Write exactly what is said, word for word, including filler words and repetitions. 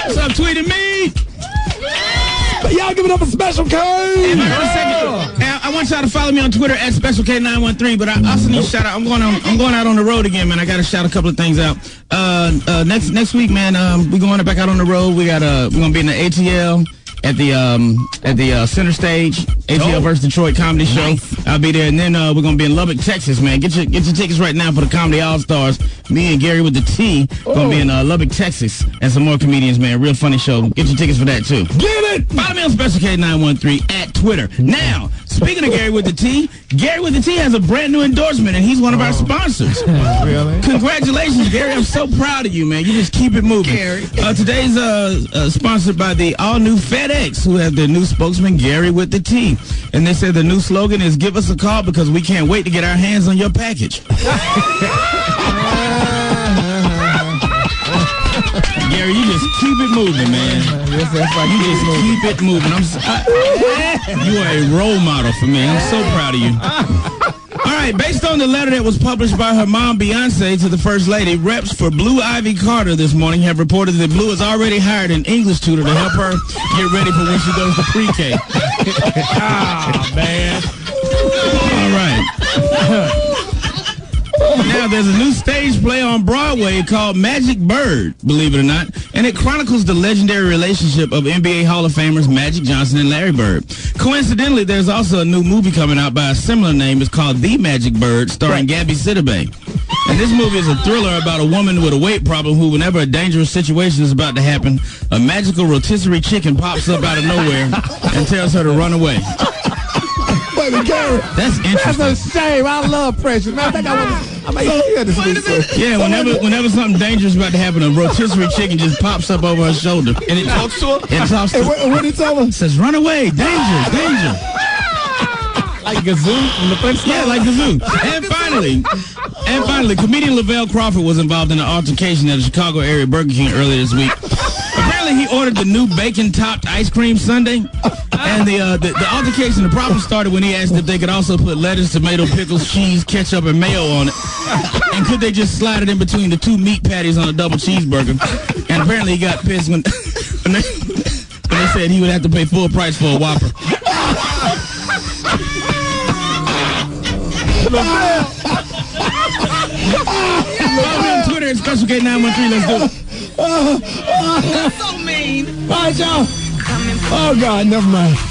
What's up, Tweety Me? Y'all giving up a Special K. And I, I want y'all to follow me on Twitter at Special K nine one three. But I also need to shout out. I'm going on. I'm going out on the road again, man. I got to shout a couple of things out. Uh, uh, next next week, man. Um, we're going back out on the road. We got uh, we're gonna be in the A T L. At the um at the uh, center stage, A T L oh. versus Detroit comedy show. Nice. I'll be there, and then uh, we're gonna be in Lubbock, Texas, man. Get your get your tickets right now for the Comedy All Stars. Me and Gary with the T oh. gonna be in uh, Lubbock, Texas, and some more comedians, man. Real funny show. Get your tickets for that too. Get it. Follow me on Special K nine one three at Twitter. Now, speaking of Gary with the T, Gary with the T has a brand new endorsement, and he's one of oh. our sponsors. Really? Congratulations, Gary. I'm so proud of you, man. You just keep it moving. Gary. Uh, today's uh, uh, sponsored by the all new FedEx, who have their new spokesman, Gary with the T. And they said the new slogan is, give us a call because we can't wait to get our hands on your package. Gary, you just keep it moving, man. Yes, that's right. You just keep it moving. I'm so, I, you are a role model for me. I'm so proud of you. All right, based on the letter that was published by her mom, Beyonce, to the First Lady, reps for Blue Ivy Carter this morning have reported that Blue has already hired an English tutor to help her get ready for when she goes to pre-K. Ah, man. All right. Now, there's a new stage play on Broadway called Magic Bird, believe it or not, and it chronicles the legendary relationship of N B A Hall of Famers Magic Johnson and Larry Bird. Coincidentally, there's also a new movie coming out by a similar name. It's called The Magic Bird, starring Gabby Sidibe. And this movie is a thriller about a woman with a weight problem who, whenever a dangerous situation is about to happen, a magical rotisserie chicken pops up out of nowhere and tells her to run away. Wait a minute, Gary. That's interesting. That's a shame. I love Precious. Man, I think I want to. I might hear this movie. Yeah, whenever whenever something dangerous about to happen, a rotisserie chicken just pops up over her shoulder. And it talks to her? It talks to her. And what did it tell her? It says, run away. Danger, danger. Like Gazoo from the Flintstones? Yeah, like Gazoo. And finally, and finally, comedian Lavelle Crawford was involved in an altercation at a Chicago area Burger King earlier this week. Apparently, he ordered the new bacon-topped ice cream sundae. And the, uh, the the altercation, the problem started when he asked if they could also put lettuce, tomato, pickles, cheese, ketchup, and mayo on it. And could they just slide it in between the two meat patties on a double cheeseburger? And apparently he got pissed when, when, they, when they said he would have to pay full price for a Whopper. Follow me on Twitter at Special K nine one three. Let's do it. That's so mean. All right, y'all. Oh, God, never mind.